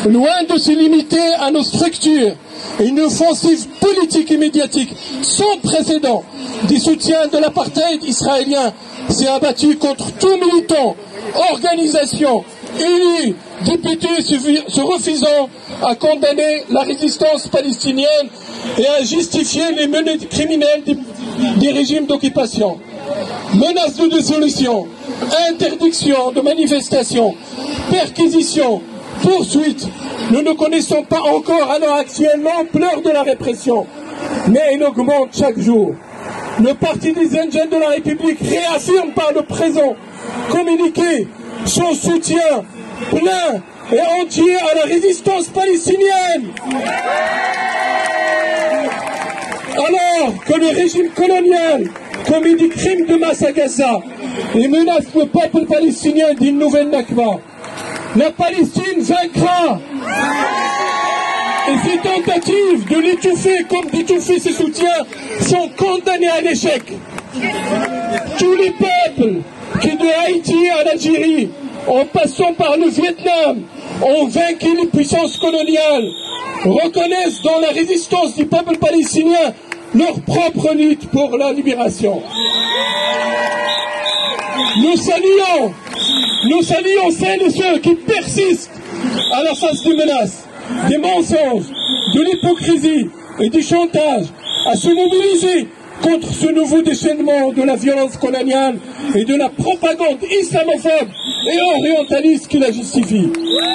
loin de se limiter à nos structures, une offensive politique et médiatique sans précédent du soutien de l'apartheid israélien s'est abattue contre tout militant, organisation, élu, député se refusant à condamner la résistance palestinienne et à justifier les menées criminelles des régimes d'occupation. Menaces de dissolution, interdiction de manifestations, perquisitions, poursuites. Nous ne connaissons pas encore à l'heure actuelle l'ampleur de la répression, mais elle augmente chaque jour. Le Parti des Indigènes de la République réaffirme par le présent communiqué son soutien plein et entier à la résistance palestinienne. Alors que le régime colonial commet des crimes de masse à Gaza et menace le peuple palestinien d'une nouvelle Nakba, la Palestine vaincra. Et ces tentatives de l'étouffer comme d'étouffer ses soutiens sont condamnées à l'échec. Tous les peuples qui de Haïti à l'Algérie, en passant par le Vietnam, ont vaincu les puissances coloniales, reconnaissent dans la résistance du peuple palestinien leur propre lutte pour la libération. Nous saluons celles et ceux qui persistent à la face des menaces, des mensonges, de l'hypocrisie et du chantage, à se mobiliser contre ce nouveau déchaînement de la violence coloniale et de la propagande islamophobe et orientaliste qui la justifie.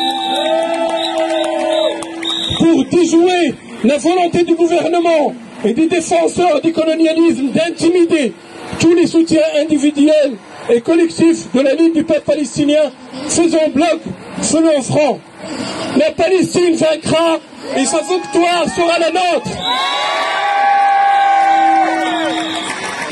Pour déjouer la volonté du gouvernement et des défenseurs du colonialisme d'intimider tous les soutiens individuels et collectifs de la lutte du peuple palestinien, faisons bloc, faisons front. La Palestine vaincra et sa victoire sera la nôtre.